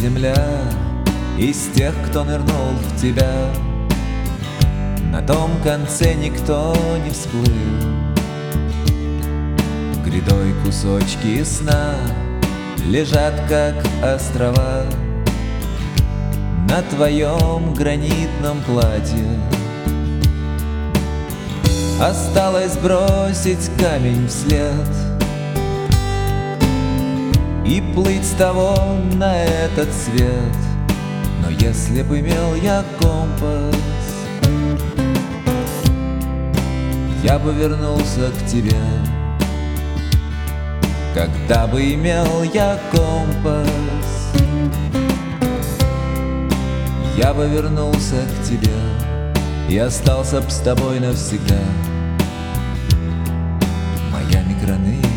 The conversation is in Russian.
земля из тех, кто нырнул в тебя. На том конце никто не всплыл. Грядой кусочки сна лежат, как острова, на твоем гранитном платье. Осталось бросить камень вслед и плыть с того на этот свет. Но если бы имел я компас, я бы вернулся к тебе. Когда бы имел я компас, я бы вернулся к тебе и остался б с тобой навсегда. Моя Микроны.